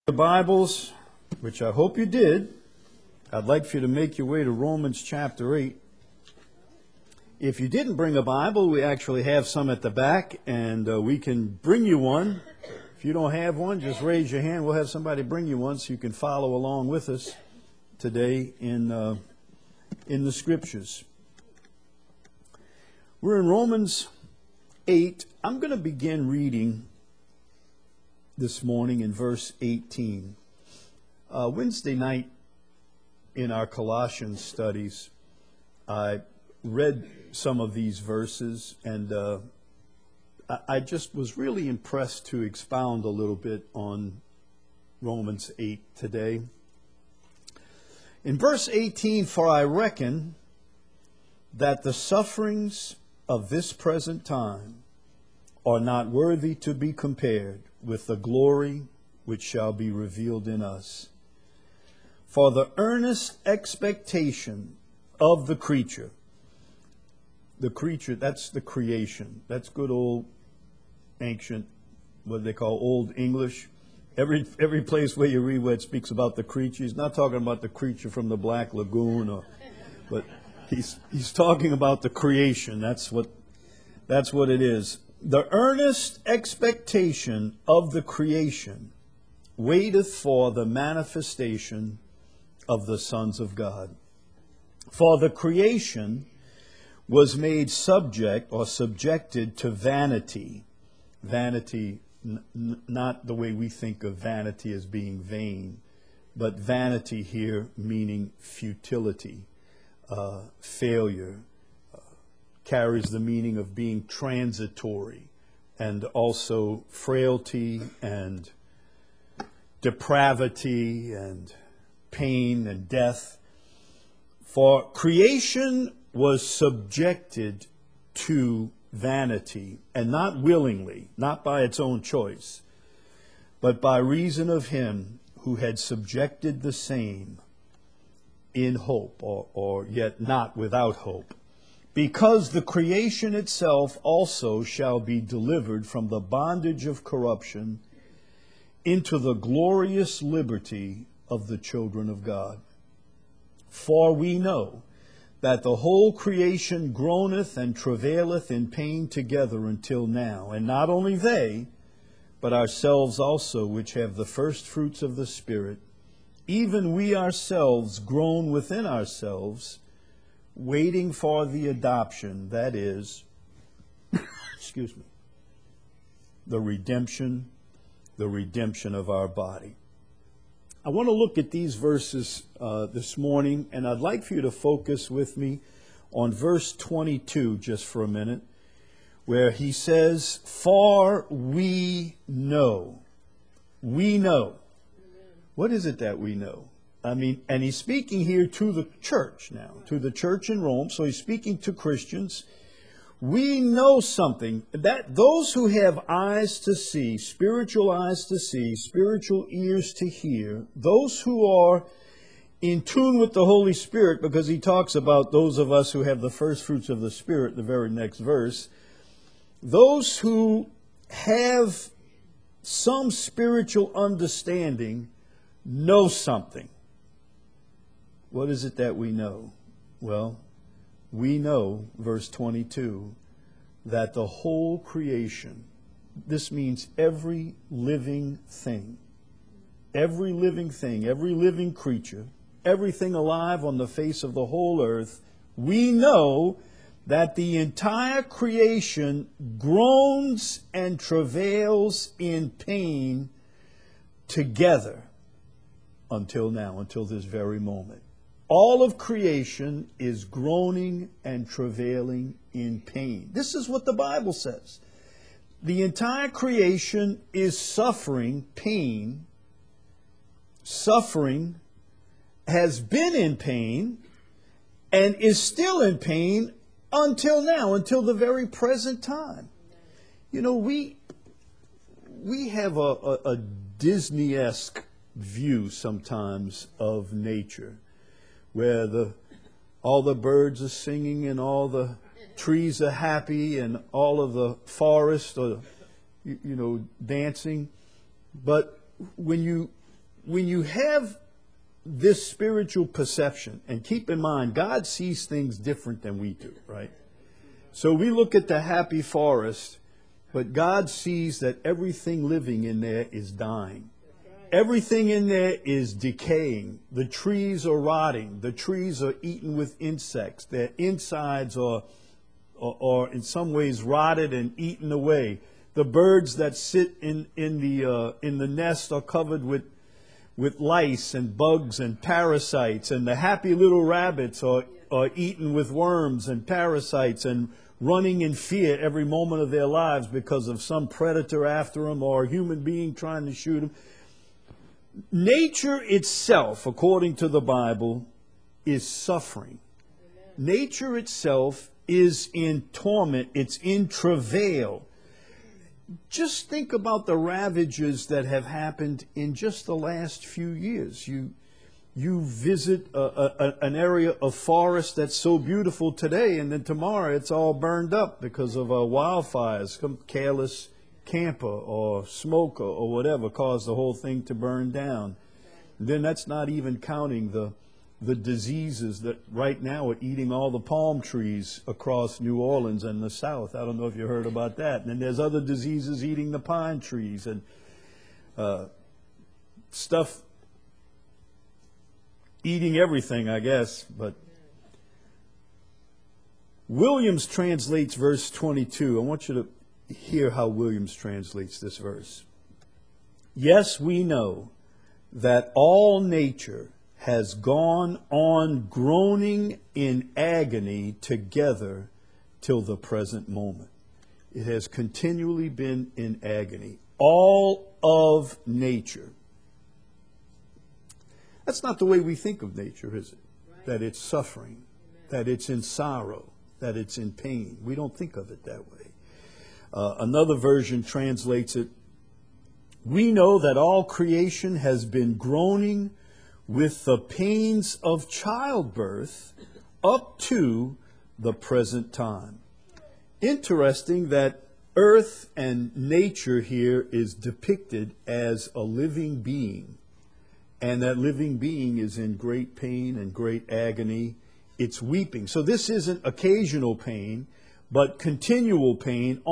The Bibles, which I hope you did, I'd like for you to make your way to Romans chapter 8. If you didn't bring a Bible, we actually have some at the back, and we can bring you one. If you don't have one, just raise your hand. We'll have somebody bring you one so you can follow along with us today in the Scriptures. We're in Romans 8. I'm going to begin reading this morning in verse 18. Wednesday night in our Colossians studies, I read some of these verses, and I just was really impressed to expound a little bit on Romans 8 today. In verse 18, "For I reckon that the sufferings of this present time are not worthy to be compared with the glory which shall be revealed in us. For the earnest expectation of the creature," that's the creation. That's good old ancient, what they call Old English. Every place where you read where it speaks about the creature, he's not talking about the creature from the Black Lagoon, but he's talking about the creation. That's what it is. "The earnest expectation of the creation waiteth for the manifestation of the sons of God. For the creation was made subjected to vanity." Vanity, not the way we think of vanity as being vain, but vanity here meaning futility, failure, carries the meaning of being transitory, and also frailty and depravity and pain and death. "For creation was subjected to vanity, and not willingly, not by its own choice, but by reason of him who had subjected the same in hope," or yet not without hope. "Because the creation itself also shall be delivered from the bondage of corruption into the glorious liberty of the children of God. For we know that the whole creation groaneth and travaileth in pain together until now. And not only they, but ourselves also, which have the first fruits of the Spirit, even we ourselves groan within ourselves, waiting for the adoption," that is, the redemption of our body. I want to look at these verses this morning, and I'd like for you to focus with me on verse 22 just for a minute, where he says, "For we know." We know. What is it that we know? And he's speaking here to the church now, to the church in Rome, so he's speaking to Christians. We know something, that those who have eyes to see, spiritual ears to hear, those who are in tune with the Holy Spirit, because he talks about those of us who have the first fruits of the Spirit, the very next verse, those who have some spiritual understanding know something. What is it that we know? Well, we know, verse 22, that the whole creation, this means every living thing, every living creature, everything alive on the face of the whole earth, we know that the entire creation groans and travails in pain together until now, until this very moment. All of creation is groaning and travailing in pain. This is what the Bible says. The entire creation is suffering pain. Suffering, has been in pain, and is still in pain until now, until the very present time. You know, we have a Disney-esque view sometimes of nature, where all the birds are singing and all the trees are happy and all of the forest are, dancing. But when you when you have this spiritual perception, and keep in mind, God sees things different than we do, right? So we look at the happy forest, but God sees that everything living in there is dying. Everything in there is decaying. The trees are rotting. The trees are eaten with insects. Their insides are in some ways rotted and eaten away. The birds that sit in the nest are covered with lice and bugs and parasites, and the happy little rabbits are eaten with worms and parasites and running in fear every moment of their lives because of some predator after them or a human being trying to shoot them. Nature itself, according to the Bible, is suffering. Nature itself is in torment. It's in travail. Just think about the ravages that have happened in just the last few years. You visit an area of forest that's so beautiful today, and then tomorrow it's all burned up because of wildfires. Some careless camper or smoker or whatever caused the whole thing to burn down. And then that's not even counting the diseases that right now are eating all the palm trees across New Orleans and the South. I don't know if you heard about that. And then there's other diseases eating the pine trees and stuff eating everything, I guess. But Williams translates verse 22. I want you to hear how Williams translates this verse. Yes, we know that all nature has gone on groaning in agony together till the present moment. It has continually been in agony. All of nature. That's not the way we think of nature, is it? Right. That it's suffering, that it's in sorrow, that it's in pain. We don't think of it that way. Another version translates it, we know that all creation has been groaning with the pains of childbirth up to the present time. Interesting that earth and nature here is depicted as a living being, and that living being is in great pain and great agony. It's weeping. So this isn't occasional pain, but continual pain,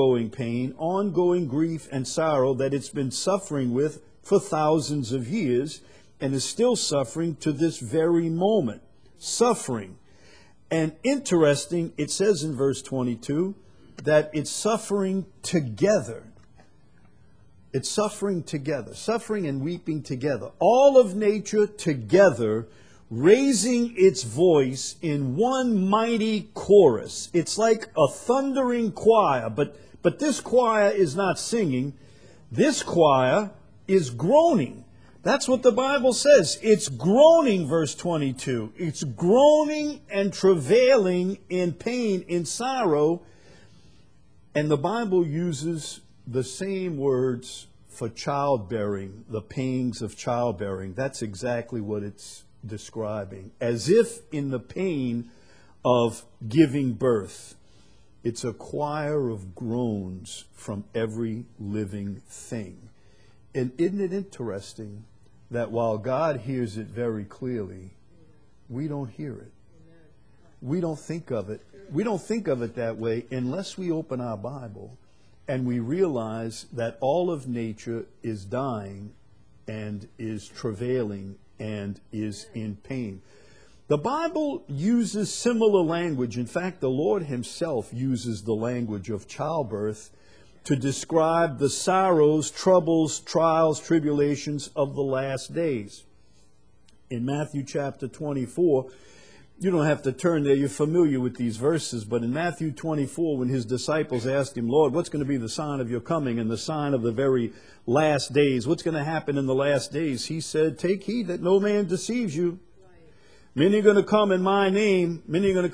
ongoing grief and sorrow that it's been suffering with for thousands of years, and is still suffering to this very moment. Suffering. And interesting, it says in verse 22 that it's suffering together. It's suffering together. Suffering and weeping together. All of nature together, raising its voice in one mighty chorus. It's like a thundering choir, but this choir is not singing. This choir is groaning. That's what the Bible says. It's groaning, verse 22. It's groaning and travailing in pain, in sorrow. And the Bible uses the same words for childbearing, the pangs of childbearing. That's exactly what it's describing. As if in the pain of giving birth. It's a choir of groans from every living thing. And isn't it interesting that while God hears it very clearly, we don't hear it. We don't think of it. We don't think of it that way unless we open our Bible and we realize that all of nature is dying and is travailing and is in pain. The Bible uses similar language. In fact, the Lord himself uses the language of childbirth to describe the sorrows, troubles, trials, tribulations of the last days. In Matthew chapter 24, you don't have to turn there, you're familiar with these verses, but in Matthew 24, when his disciples asked him, Lord, what's going to be the sign of your coming and the sign of the very last days? What's going to happen in the last days? He said, take heed that no man deceives you. Many are going to come in my name,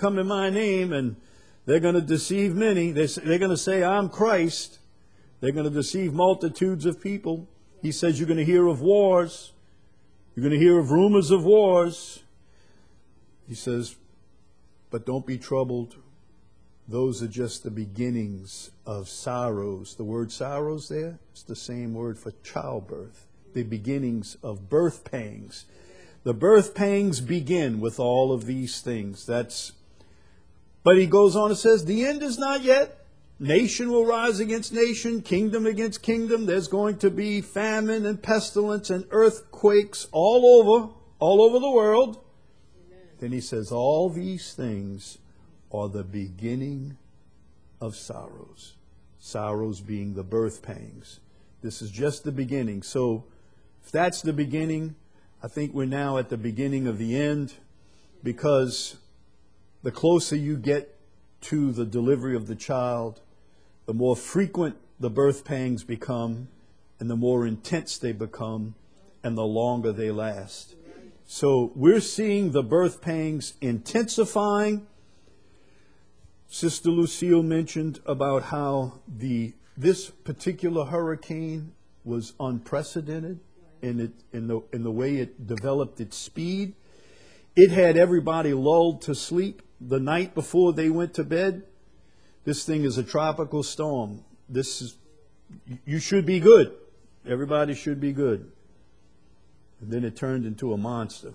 and they're going to deceive many. They're going to say, I'm Christ. They're going to deceive multitudes of people. He says you're going to hear of wars. You're going to hear of rumors of wars. He says, but don't be troubled. Those are just the beginnings of sorrows. The word sorrows there is the same word for childbirth. the beginnings of birth pangs. The birth pangs begin with all of these things. But he goes on and says, the end is not yet. Nation will rise against nation, kingdom against kingdom. There's going to be famine and pestilence and earthquakes all over the world. Amen. Then he says, all these things are the beginning of sorrows. Sorrows being the birth pangs. This is just the beginning. So if that's the beginning, I think we're now at the beginning of the end, because the closer you get to the delivery of the child, the more frequent the birth pangs become, and the more intense they become, and the longer they last. So we're seeing the birth pangs intensifying. Sister Lucille mentioned about how this particular hurricane was unprecedented in the way it developed its speed. It had everybody lulled to sleep the night before they went to bed. This thing is a tropical storm. You should be good. Everybody should be good. And then it turned into a monster.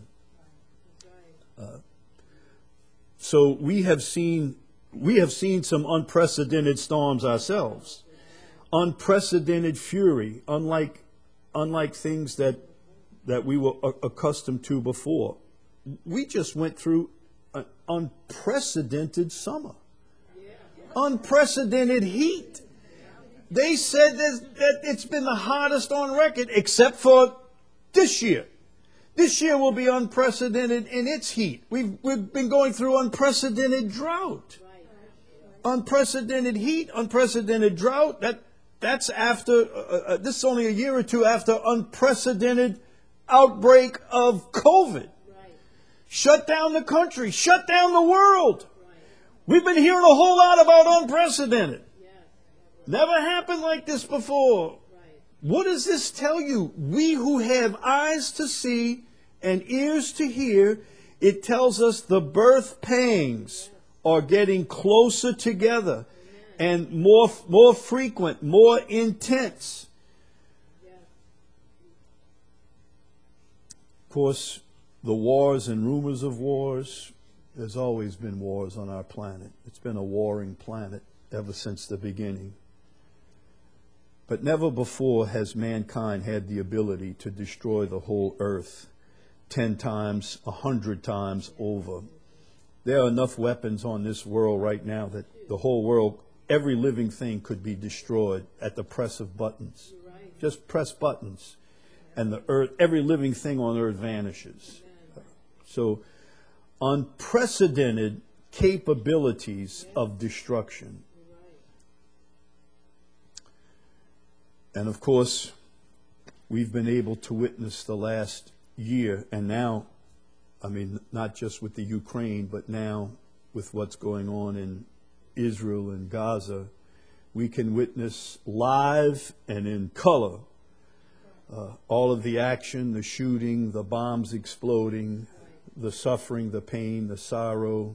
So we have seen some unprecedented storms ourselves. Unprecedented fury, unlike things that we were accustomed to before. We just went through an unprecedented summer. Unprecedented heat. They said that it's been the hottest on record, except for this year. This year will be unprecedented in its heat. We've been going through unprecedented drought. Unprecedented heat, unprecedented drought. That's after, this is only a year or two after unprecedented outbreak of COVID. Shut down the country, shut down the world. We've been hearing a whole lot about unprecedented. Never happened like this before. What does this tell you? We who have eyes to see and ears to hear, it tells us the birth pangs are getting closer together and more frequent, more intense. Of course, the wars and rumors of wars, there's always been wars on our planet. It's been a warring planet ever since the beginning. But never before has mankind had the ability to destroy the whole earth 10 times, 100 times over. There are enough weapons on this world right now that the whole world, every living thing could be destroyed at the press of buttons. Just press buttons, and the earth, every living thing on earth vanishes. So, unprecedented capabilities of destruction. And of course, we've been able to witness the last year, and now, I mean, not just with the Ukraine, but now with what's going on in Israel and Gaza, we can witness live and in color all of the action, the shooting, the bombs exploding, the suffering, the pain, the sorrow,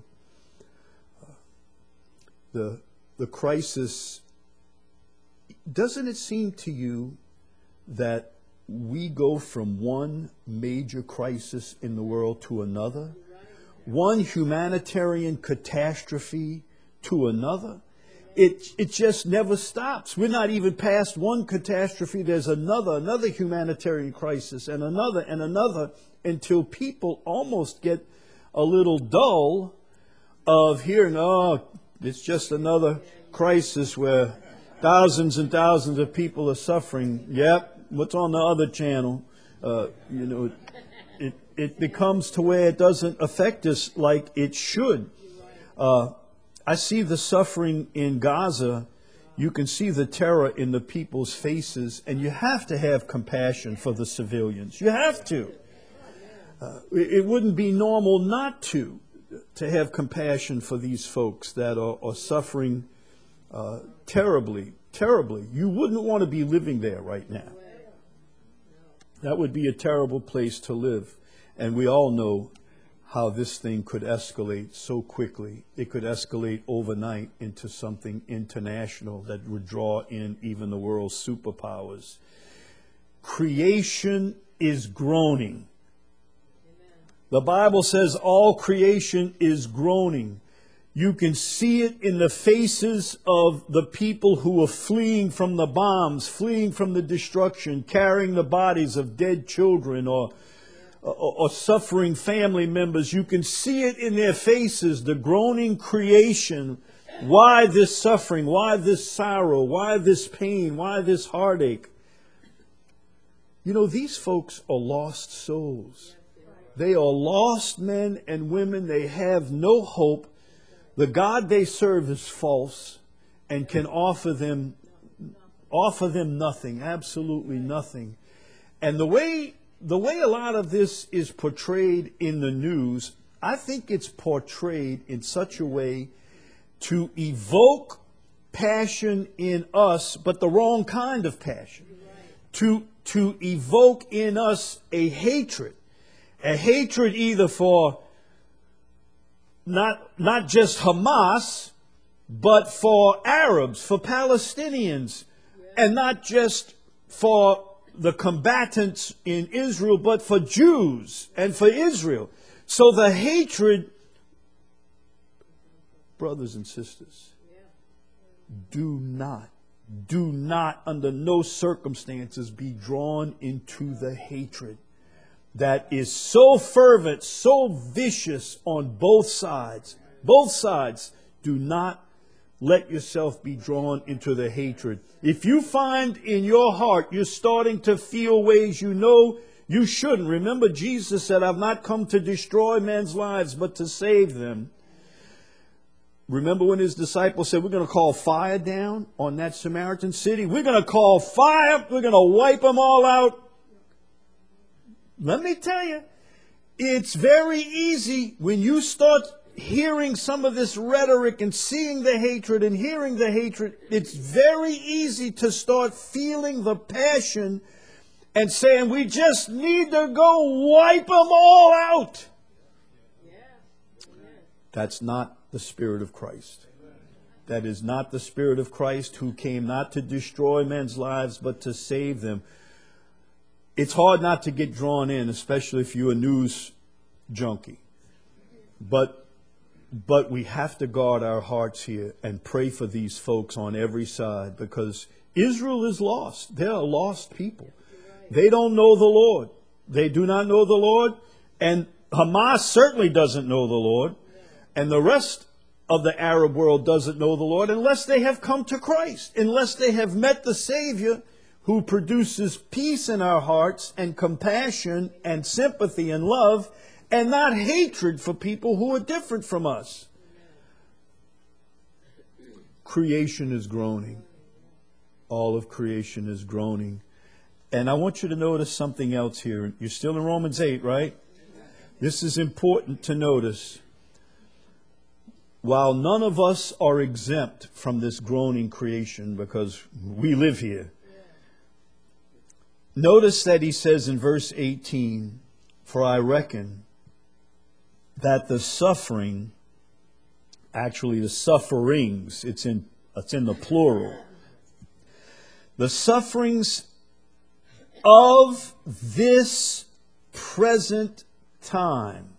the crisis. Doesn't it seem to you that we go from one major crisis in the world to another? One humanitarian catastrophe to another? It just never stops. We're not even past one catastrophe. There's another humanitarian crisis, and another, until people almost get a little dull of hearing, oh, it's just another crisis where thousands and thousands of people are suffering. Yep, what's on the other channel? It becomes to where it doesn't affect us like it should. I see the suffering in Gaza. You can see the terror in the people's faces, and you have to have compassion for the civilians. You have to. It wouldn't be normal not to have compassion for these folks that are suffering terribly, terribly. You wouldn't want to be living there right now. That would be a terrible place to live. And we all know how this thing could escalate so quickly. It could escalate overnight into something international that would draw in even the world's superpowers. creation is groaning. The Bible says all creation is groaning. You can see it in the faces of the people who are fleeing from the bombs, fleeing from the destruction, carrying the bodies of dead children or suffering family members. You can see it in their faces, the groaning creation. Why this suffering? Why this sorrow? Why this pain? Why this heartache? You know, these folks are lost souls. They are lost men and women. They have no hope. The God they serve is false and can offer them nothing, absolutely nothing. And the way a lot of this is portrayed in the news, I think it's portrayed in such a way to evoke passion in us, but the wrong kind of passion. To evoke in us a hatred either for not just Hamas, but for Arabs, for Palestinians, and not just for the combatants in Israel, but for Jews and for Israel. So the hatred, brothers and sisters, do not under no circumstances be drawn into the hatred that is so fervent, so vicious on both sides. Both sides. Do not let yourself be drawn into the hatred. If you find in your heart you're starting to feel ways you know you shouldn't. Remember, Jesus said, I've not come to destroy men's lives, but to save them. Remember when his disciples said, we're going to call fire down on that Samaritan city? We're going to call fire. We're going to wipe them all out. Let me tell you, it's very easy when you start hearing some of this rhetoric and seeing the hatred and hearing the hatred. It's very easy to start feeling the passion and saying, we just need to go wipe them all out. That's not the Spirit of Christ. That is not the Spirit of Christ, who came not to destroy men's lives, but to save them. It's hard not to get drawn in, especially if you're a news junkie. But we have to guard our hearts here and pray for these folks on every side, because Israel is lost. They're a lost people. They don't know the Lord. They do not know the Lord. And Hamas certainly doesn't know the Lord. And the rest of the Arab world doesn't know the Lord unless they have come to Christ, unless they have met the Savior who produces peace in our hearts and compassion and sympathy and love, and not hatred for people who are different from us. Creation is groaning. All of creation is groaning. And I want you to notice something else here. You're still in Romans 8, right? This is important to notice. While none of us are exempt from this groaning creation because we live here, notice that he says in verse 18, for I reckon that the suffering, actually the sufferings, it's in the plural, the sufferings of this present time,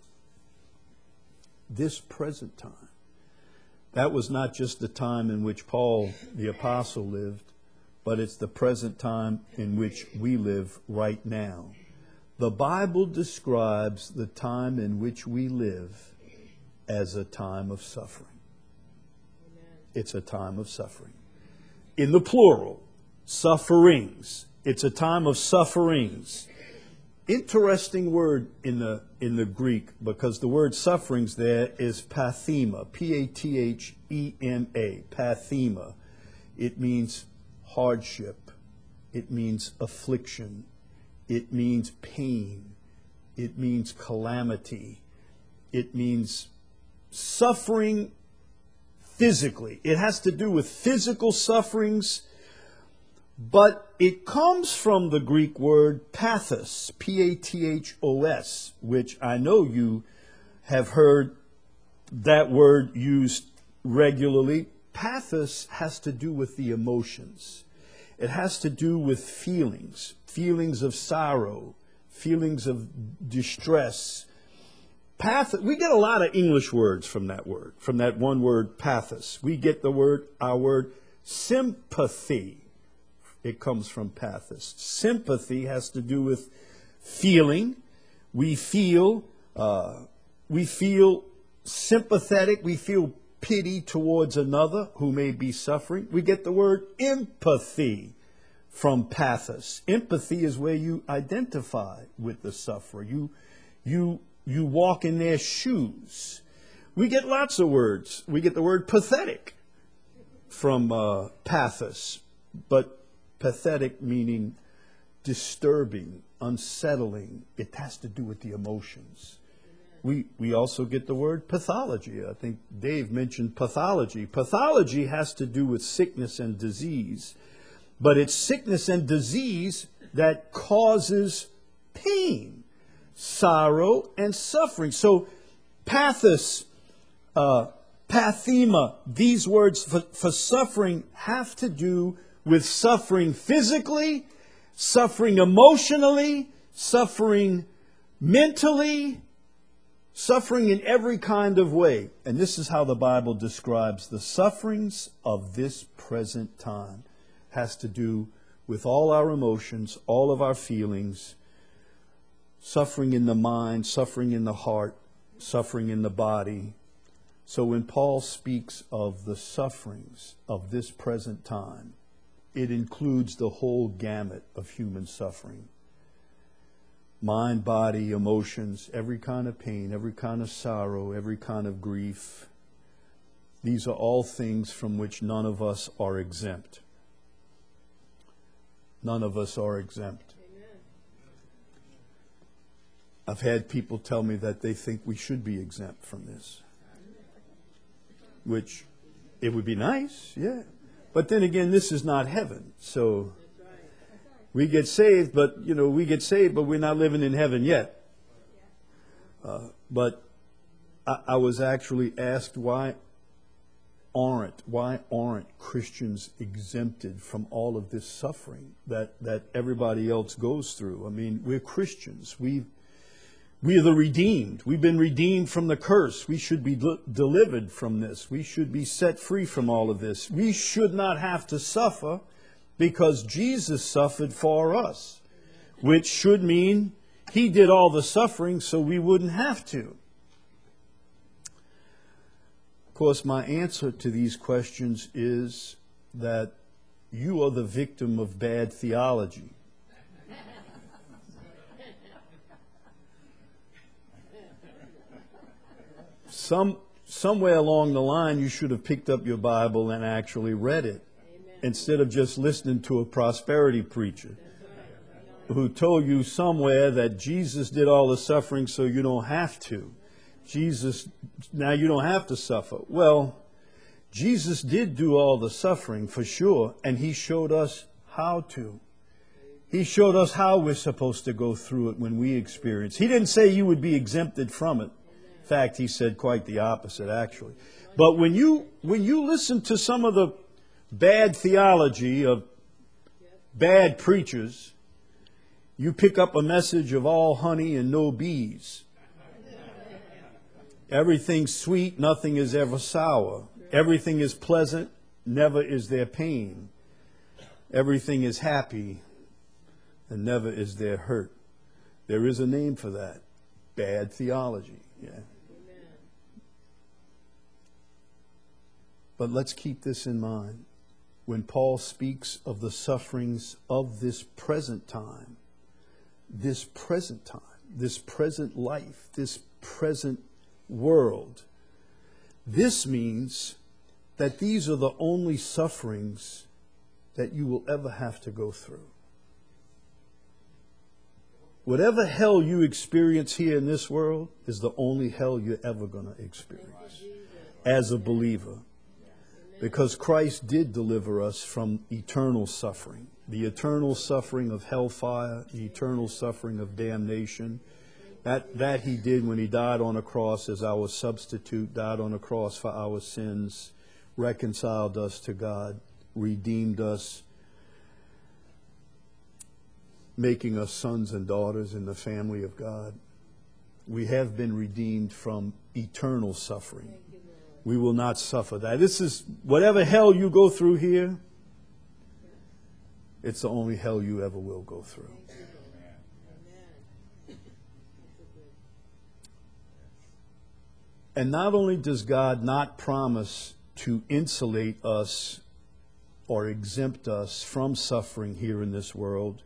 that was not just the time in which Paul the apostle lived, but it's the present time in which we live right now. The Bible describes the time in which we live as a time of suffering. It's a time of suffering. In the plural, sufferings. It's a time of sufferings. Interesting word in the Greek, because the word sufferings there is pathema, P-A-T-H-E-M-A, pathema. It means hardship. It means affliction. It means pain. It means calamity. It means suffering physically. It has to do with physical sufferings, but it comes from the Greek word pathos, P-A-T-H-O-S, which I know you have heard that word used regularly. Pathos has to do with the emotions. It has to do with feelings, feelings of sorrow, feelings of distress. We get a lot of English words from that word, from that one word, pathos. We get our word sympathy. It comes from pathos. Sympathy has to do with feeling. We feel sympathetic. We feel pity towards another who may be suffering. We get the word empathy from pathos. Empathy is where you identify with the sufferer. You walk in their shoes. We get lots of words. We get the word pathetic from pathos, but pathetic meaning disturbing, unsettling. It has to do with the emotions. We also get the word pathology. I think Dave mentioned pathology. Pathology has to do with sickness and disease, but it's sickness and disease that causes pain, sorrow, and suffering. So pathos, pathema, these words for suffering have to do with suffering physically, suffering emotionally, suffering mentally, suffering in every kind of way. And this is how the Bible describes the sufferings of this present time. Has to do with all our emotions, all of our feelings, suffering in the mind, suffering in the heart, suffering in the body. So when Paul speaks of the sufferings of this present time, it includes the whole gamut of human suffering. Mind, body, emotions, every kind of pain, every kind of sorrow, every kind of grief. These are all things from which none of us are exempt. None of us are exempt. Amen. I've had people tell me that they think we should be exempt from this. Which, it would be nice, yeah. But then again, this is not heaven. So we get saved, but we're not living in heaven yet. But I was actually asked why aren't Christians exempted from all of this suffering that everybody else goes through? I mean, we're Christians. We are the redeemed. We've been redeemed from the curse. We should be delivered from this. We should be set free from all of this. We should not have to suffer because Jesus suffered for us, which should mean He did all the suffering so we wouldn't have to. Of course, my answer to these questions is that you are the victim of bad theology. Somewhere along the line, you should have picked up your Bible and actually read it. Amen. Instead of just listening to a prosperity preacher who told you somewhere that Jesus did all the suffering so you don't have to. Now you don't have to suffer. Well, Jesus did do all the suffering for sure, and He showed us how to. He showed us how we're supposed to go through it when we experience. He didn't say you would be exempted from it. In fact, He said quite the opposite, actually. But when you listen to some of the bad theology of bad preachers, you pick up a message of all honey and no bees. Everything's sweet, nothing is ever sour. Everything is pleasant, never is there pain. Everything is happy, and never is there hurt. There is a name for that. Bad theology. Yeah. But let's keep this in mind. When Paul speaks of the sufferings of this present time, this present life, this present world, this means that these are the only sufferings that you will ever have to go through. Whatever hell you experience here in this world is the only hell you're ever going to experience as a believer. Because Christ did deliver us from eternal suffering. The eternal suffering of hellfire, the eternal suffering of damnation. That He did when He died on a cross as our substitute, died on a cross for our sins, reconciled us to God, redeemed us, making us sons and daughters in the family of God. We have been redeemed from eternal suffering. We will not suffer that. This is whatever hell you go through here, it's the only hell you ever will go through. And not only does God not promise to insulate us or exempt us from suffering here in this world,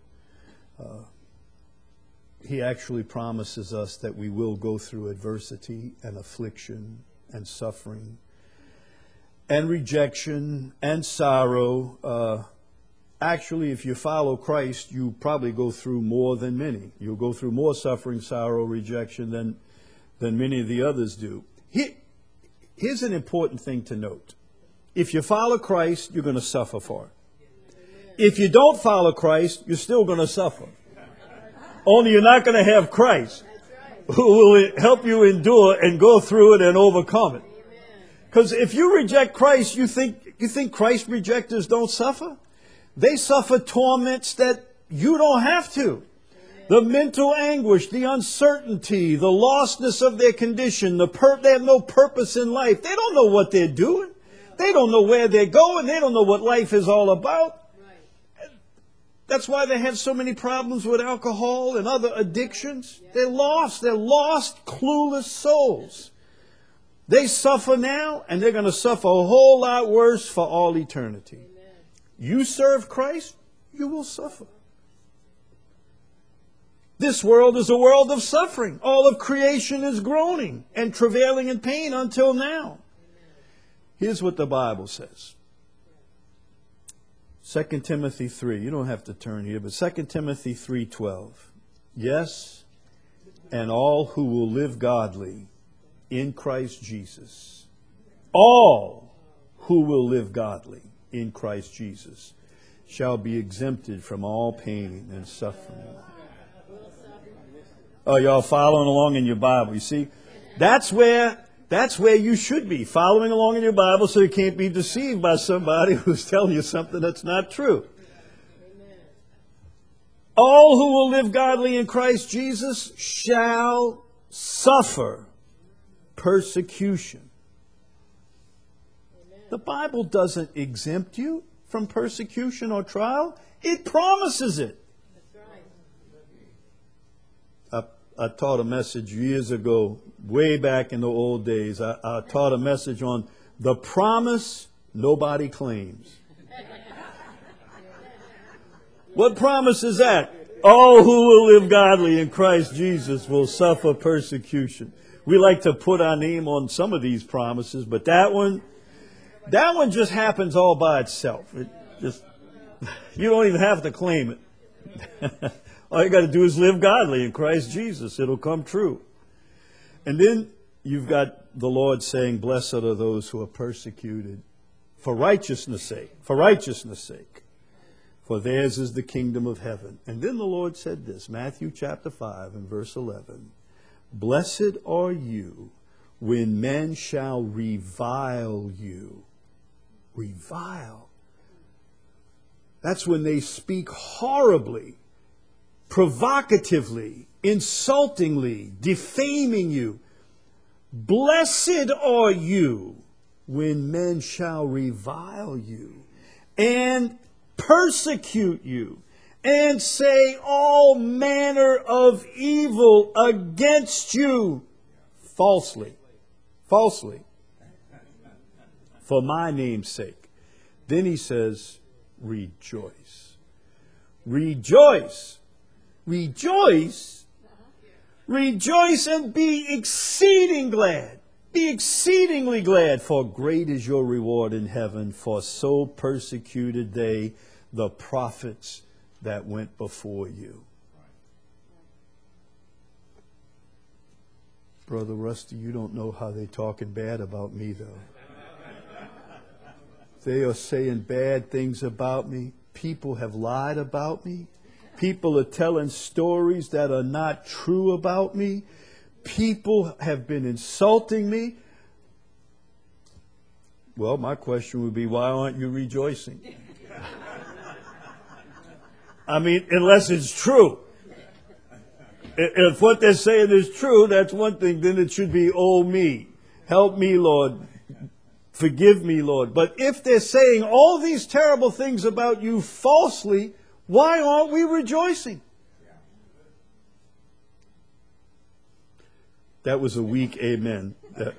He actually promises us that we will go through adversity and affliction and suffering and rejection and sorrow. Actually, if you follow Christ, you probably go through more than many. You'll go through more suffering, sorrow, rejection than many of the others do. Here's an important thing to note. If you follow Christ, you're going to suffer for it. If you don't follow Christ, you're still going to suffer. Only you're not going to have Christ, who will help you endure and go through it and overcome it. Because if you reject Christ, you think Christ rejectors don't suffer? They suffer torments that you don't have to. The mental anguish, the uncertainty, the lostness of their condition, they have no purpose in life. They don't know what they're doing. They don't know where they're going. They don't know what life is all about. That's why they have so many problems with alcohol and other addictions. They're lost. They're lost, clueless souls. They suffer now, and they're going to suffer a whole lot worse for all eternity. You serve Christ, you will suffer. This world is a world of suffering. All of creation is groaning and travailing in pain until now. Here's what the Bible says. 2 Timothy 3. You don't have to turn here, but 2 Timothy 3:12. Yes, and all who will live godly in Christ Jesus. All who will live godly in Christ Jesus shall be exempted from all pain and suffering. Oh, y'all following along in your Bible. You see, that's where you should be, following along in your Bible so you can't be deceived by somebody who's telling you something that's not true. Amen. All who will live godly in Christ Jesus shall suffer persecution. Amen. The Bible doesn't exempt you from persecution or trial. It promises it. I taught a message years ago, way back in the old days. I taught a message on the promise nobody claims. What promise is that? All who will live godly in Christ Jesus will suffer persecution. We like to put our name on some of these promises, but that one just happens all by itself. You don't even have to claim it. All you got to do is live godly in Christ Jesus. It'll come true. And then you've got the Lord saying, blessed are those who are persecuted for righteousness' sake. For righteousness' sake. For theirs is the kingdom of heaven. And then the Lord said this, Matthew chapter 5 and verse 11. Blessed are you when men shall revile you. Revile. That's when they speak horribly, provocatively, insultingly, defaming you. Blessed are you when men shall revile you and persecute you and say all manner of evil against you falsely, for my name's sake. Then he says, rejoice. Rejoice. Rejoice. Rejoice and be exceeding glad. Be exceedingly glad, for great is your reward in heaven, for so persecuted they the prophets that went before you. Brother Rusty, you don't know how they're talking bad about me, though. They are saying bad things about me. People have lied about me. People are telling stories that are not true about me. People have been insulting me. Well, my question would be, why aren't you rejoicing? I mean, unless it's true. If what they're saying is true, that's one thing. Then it should be, oh me, help me, Lord. Forgive me, Lord. But if they're saying all these terrible things about you falsely, why aren't we rejoicing? That was a weak amen.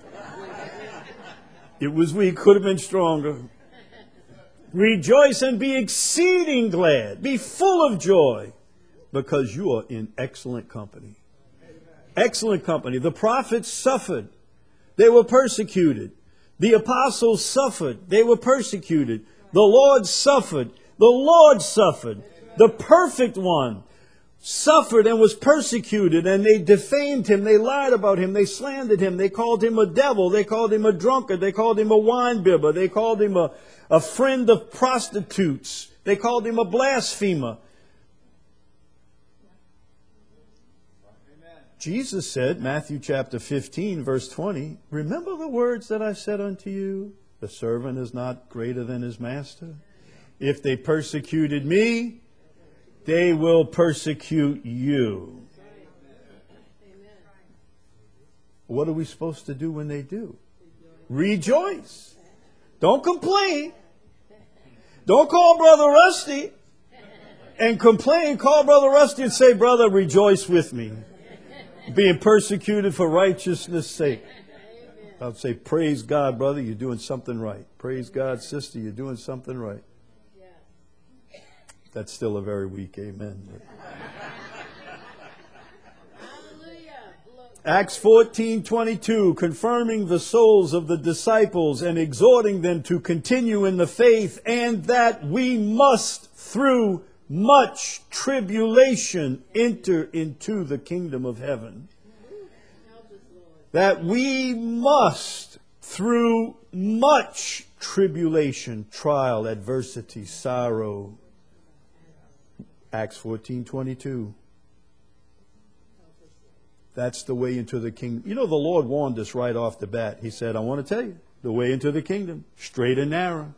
It was weak, could have been stronger. Rejoice and be exceeding glad. Be full of joy because you are in excellent company. Excellent company. The prophets suffered. They were persecuted. The apostles suffered. They were persecuted. The Lord suffered. The Lord suffered. The perfect one suffered and was persecuted, and they defamed him. They lied about him. They slandered him. They called him a devil. They called him a drunkard. They called him a winebibber. They called him a friend of prostitutes. They called him a blasphemer. Jesus said, Matthew chapter 15, verse 20, remember the words that I said unto you, the servant is not greater than his master. If they persecuted me, they will persecute you. What are we supposed to do when they do? Rejoice. Don't complain. Don't call Brother Rusty and complain. Call Brother Rusty and say, brother, rejoice with me. Being persecuted for righteousness' sake. I'll say, praise God, brother, you're doing something right. Praise God, sister, you're doing something right. That's still a very weak amen. Acts 14:22, confirming the souls of the disciples and exhorting them to continue in the faith, and that we must, through much tribulation, enter into the kingdom of heaven. That we must, through much tribulation, trial, adversity, sorrow. Acts 14:22. That's the way into the kingdom. You know, the Lord warned us right off the bat. He said, I want to tell you, the way into the kingdom, straight and narrow.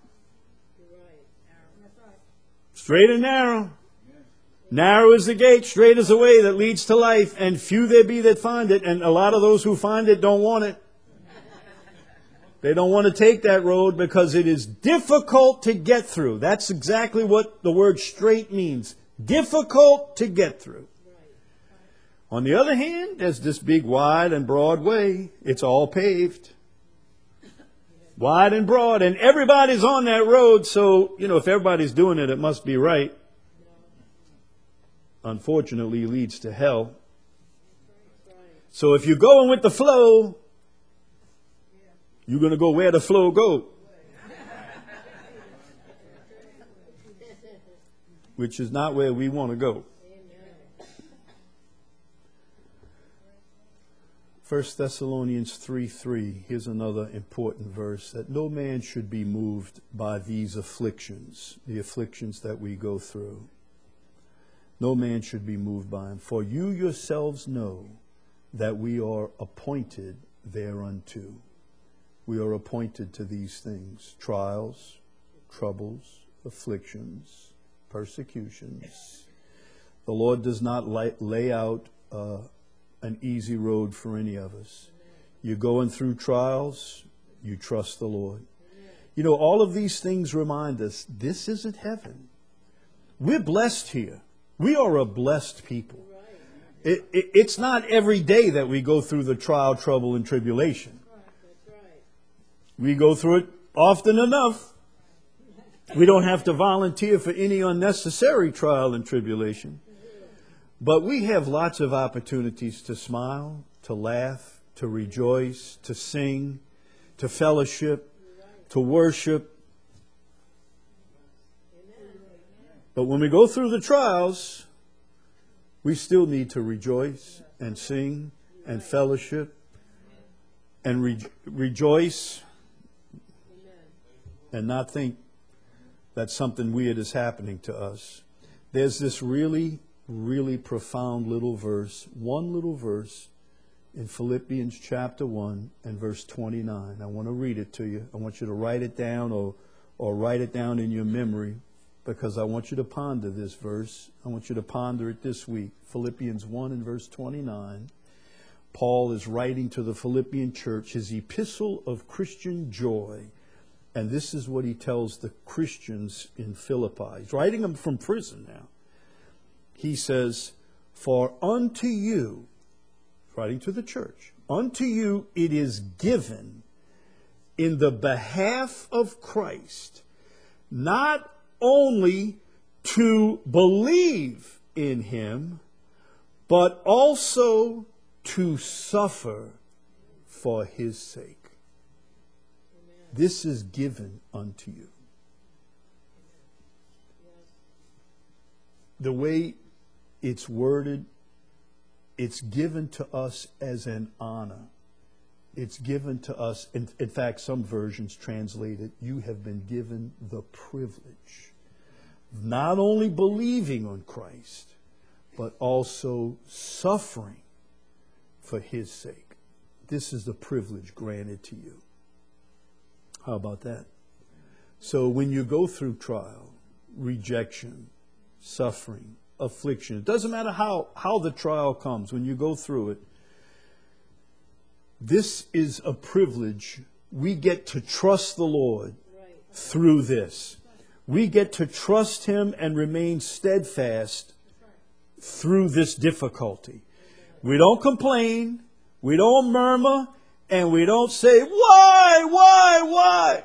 Straight and narrow. Narrow is the gate, straight is the way that leads to life, and few there be that find it, and a lot of those who find it don't want it. They don't want to take that road because it is difficult to get through. That's exactly what the word straight means. Difficult to get through. On the other hand, there's this big wide and broad way. It's all paved. Wide and broad. And everybody's on that road. So, you know, if everybody's doing it, it must be right. Unfortunately, it leads to hell. So if you're going with the flow, you're going to go where the flow goes. Which is not where we want to go. 1 Thessalonians 3:3, here's another important verse, that no man should be moved by these afflictions, the afflictions that we go through. No man should be moved by them. For you yourselves know that we are appointed thereunto. We are appointed to these things, trials, troubles, afflictions, persecutions. The Lord does not lay out an easy road for any of us. You're going through trials, you trust the Lord. You know, all of these things remind us, this isn't heaven. We're blessed here. We are a blessed people. It's not every day that we go through the trial, trouble, and tribulation. We go through it often enough. We don't have to volunteer for any unnecessary trial and tribulation. But we have lots of opportunities to smile, to laugh, to rejoice, to sing, to fellowship, to worship. But when we go through the trials, we still need to rejoice and sing and fellowship and rejoice and not think that something weird is happening to us. There's this really profound little verse, one little verse in Philippians chapter 1 and verse 29. I want to read it to you. I want you to write it down or write it down in your memory. because I want you to ponder this verse. I want you to ponder it this week. Philippians 1 and verse 29. Paul is writing to the Philippian church his epistle of Christian joy. And this is what he tells the Christians in Philippi. He's writing them from prison now. He says, "For unto you," writing to the church, "unto you it is given in the behalf of Christ, not only to believe in him, but also to suffer for his sake." This is given unto you. The way it's worded, it's given to us as an honor. It's given to us. In fact, some versions translate it, you have been given the privilege of not only believing on Christ, but also suffering for his sake. This is the privilege granted to you. How about that? So when you go through trial, rejection, suffering, affliction, it doesn't matter how the trial comes, when you go through it, this is a privilege. We get to trust the Lord through this. We get to trust him and remain steadfast through this difficulty. We don't complain, we don't murmur, and we don't say, why?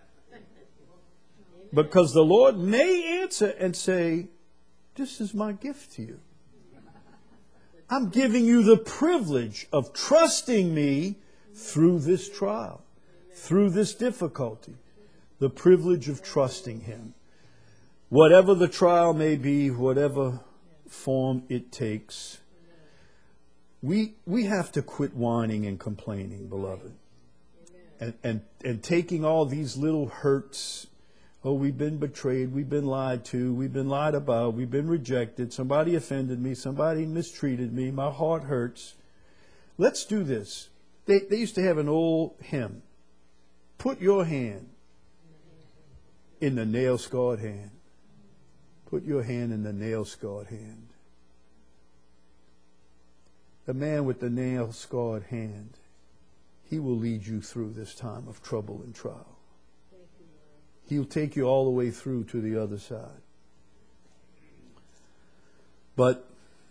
Because the Lord may answer and say, this is my gift to you. I'm giving you the privilege of trusting me through this trial, through this difficulty. The privilege of trusting him. Whatever the trial may be, whatever form it takes, we have to quit whining and complaining, beloved. And taking all these little hurts. Oh, we've been betrayed, we've been lied to, we've been lied about, we've been rejected, somebody offended me, somebody mistreated me, my heart hurts. Let's do this. They used to have an old hymn. Put your hand in the nail-scarred hand. Put your hand in the nail-scarred hand. The man with the nail-scarred hand, he will lead you through this time of trouble and trial. He'll take you all the way through to the other side. But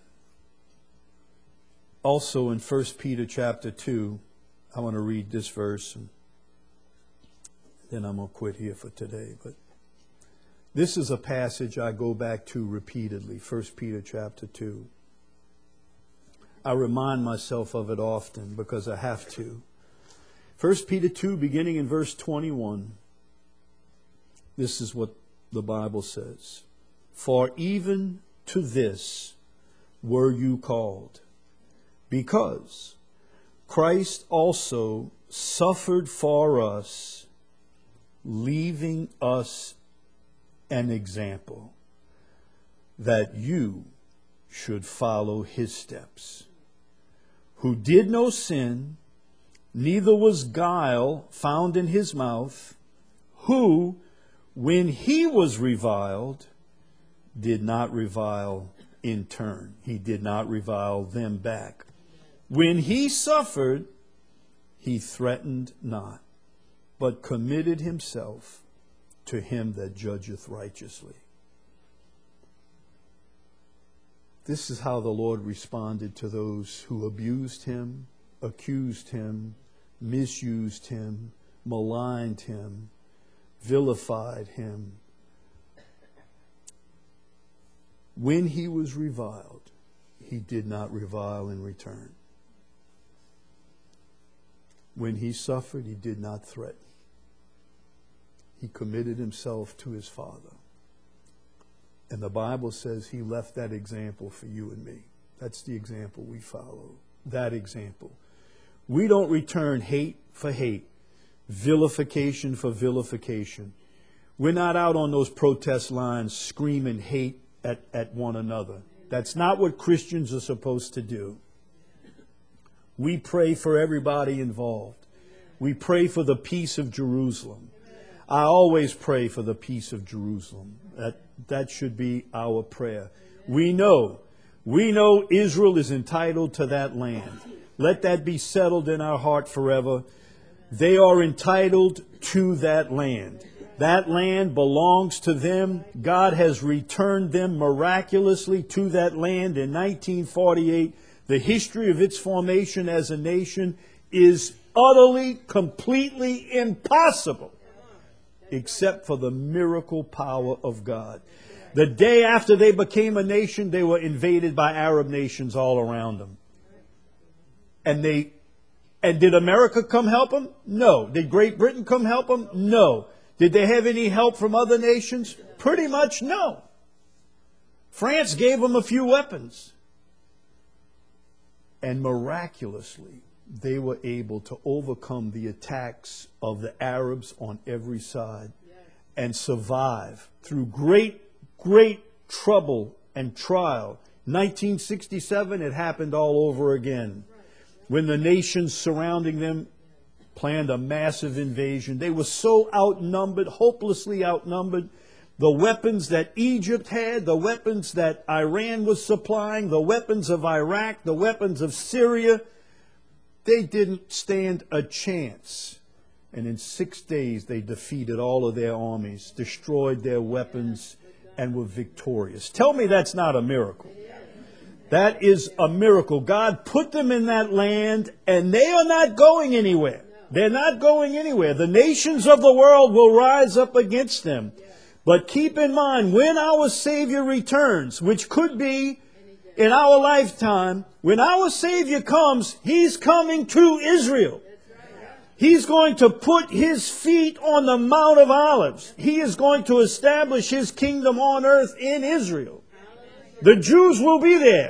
also in 1 Peter chapter 2, I want to read this verse, and then I'm going to quit here for today. But this is a passage I go back to repeatedly, 1 Peter chapter 2. I remind myself of it often because I have to. 1 Peter 2, beginning in verse 21. This is what the Bible says. For even to this were you called, because Christ also suffered for us, leaving us an example, that you should follow his steps, who did no sin, neither was guile found in his mouth, who, when he was reviled, did not revile in turn. He did not revile them back. When he suffered, he threatened not, but committed himself to him that judgeth righteously. This is how the Lord responded to those who abused him, accused him, misused him, maligned him, vilified him. When he was reviled, he did not revile in return. When he suffered, he did not threaten. He committed himself to his Father. And the Bible says he left that example for you and me. That's the example we follow. That example. We don't return hate for hate, vilification for vilification. We're not out on those protest lines screaming hate at one another. That's not what Christians are supposed to do. We pray for everybody involved. We pray for the peace of Jerusalem. I always pray for the peace of Jerusalem. That should be our prayer. We know Israel is entitled to that land. Let that be settled in our heart forever. They are entitled to that land. That land belongs to them. God has returned them miraculously to that land in 1948. The history of its formation as a nation is utterly, completely impossible, except for the miracle power of God. The day after they became a nation, they were invaded by Arab nations all around them. And did America come help them? No. Did Great Britain come help them? No. Did they have any help from other nations? Pretty much no. France gave them a few weapons. And miraculously, they were able to overcome the attacks of the Arabs on every side and survive through great trouble and trial. 1967, it happened all over again. When the nations surrounding them planned a massive invasion. They were so outnumbered, hopelessly outnumbered. The weapons that Egypt had, the weapons that Iran was supplying, the weapons of Iraq, the weapons of Syria, they didn't stand a chance. And in 6 days, they defeated all of their armies, destroyed their weapons, and were victorious. Tell me that's not a miracle. That is a miracle. God put them in that land, and they are not going anywhere. They're not going anywhere. The nations of the world will rise up against them. But keep in mind, when our Savior returns, which could be in our lifetime, when our Savior comes, He's coming to Israel. He's going to put His feet on the Mount of Olives. He is going to establish His kingdom on earth in Israel. The Jews will be there.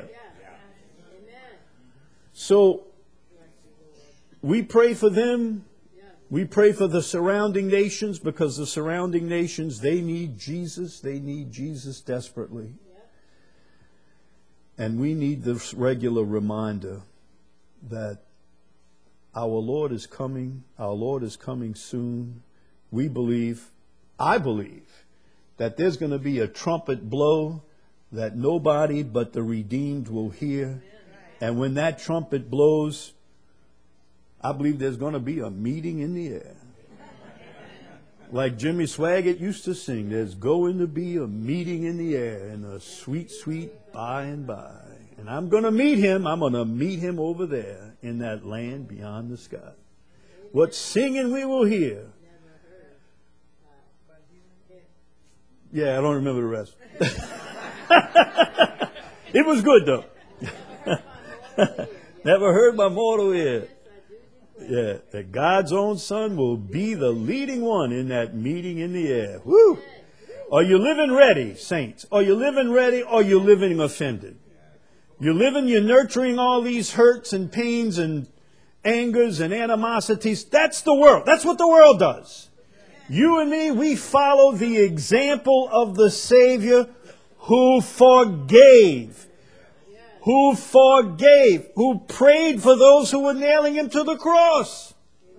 So we pray for them. We pray for the surrounding nations, because the surrounding nations, they need Jesus. They need Jesus desperately. And we need this regular reminder that our Lord is coming. Our Lord is coming soon. We believe, I believe, that there's going to be a trumpet blow that nobody but the redeemed will hear. And when that trumpet blows, I believe there's going to be a meeting in the air. Like Jimmy Swaggart used to sing, there's going to be a meeting in the air in a sweet, sweet by and by. And I'm going to meet Him. I'm going to meet Him over there in that land beyond the sky. What singing we will hear. Yeah, I don't remember the rest. It was good, though. Never heard my mortal ear. Yeah, that God's own Son will be the leading one in that meeting in the air. Woo! Are you living ready, saints? Are you living ready, or are you living offended? You're nurturing all these hurts and pains and angers and animosities. That's the world. That's what the world does. You and me, we follow the example of the Savior who forgave, who prayed for those who were nailing Him to the cross.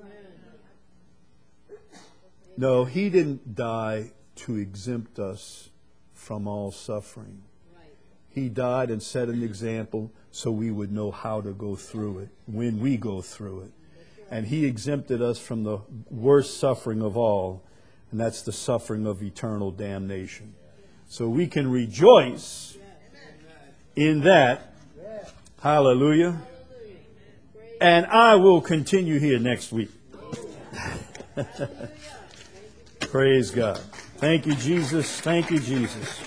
No, He didn't die to exempt us from all suffering. He died and set an example so we would know how to go through it when we go through it. And He exempted us from the worst suffering of all, and that's the suffering of eternal damnation. So we can rejoice in that. Hallelujah. And I will continue here next week. Praise God. Thank you, Jesus. Thank you, Jesus.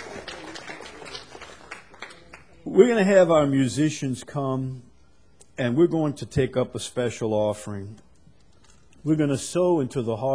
We're going to have our musicians come, and we're going to take up a special offering. We're going to sow into the heart